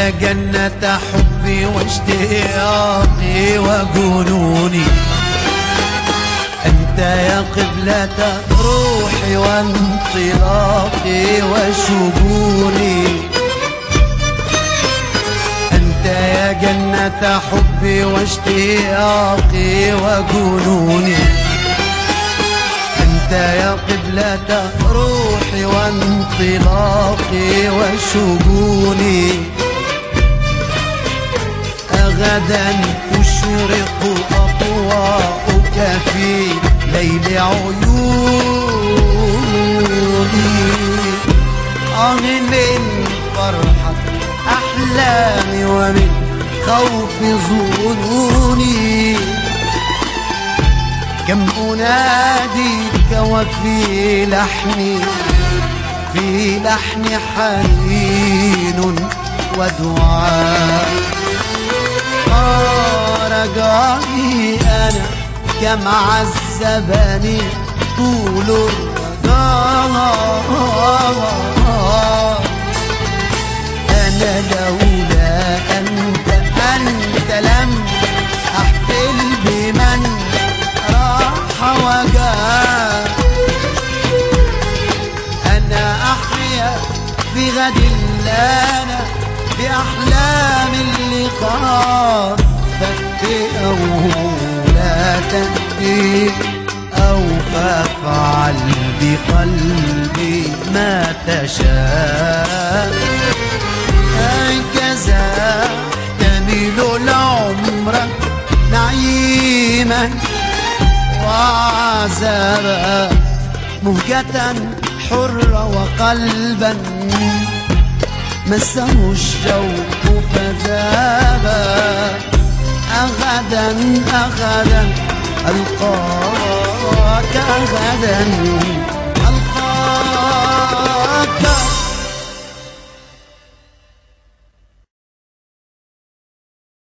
يا جنة حبي واشتياقي وجنوني، أنت يا قبلة روحي وانطلاقي وشجوني، أنت يا جنة حبي واشتياقي وجنوني، أنت يا قبلة روحي وانطلاقي وشجوني. غدا تشرق أضواءك في ليل عيوني، من فرحة أحلامي ومن خوف ظنوني، كم أناديك وفي لحني حنين ودعاء. رجائي أنا كم عذبني طول الرجاء، أنا لولا أنت لم أحفل بمن راح وجاء. أنا أحيا في غد لنا بأحلام اللقاء، تأتي أو لا تأتي أو فافعل بقلبي ما تشاء. هكذا احتمل العمر نعيما وعذابا، مهجة حرة وقلبا مسه الشوق فذابا. غدا ألقاك غدا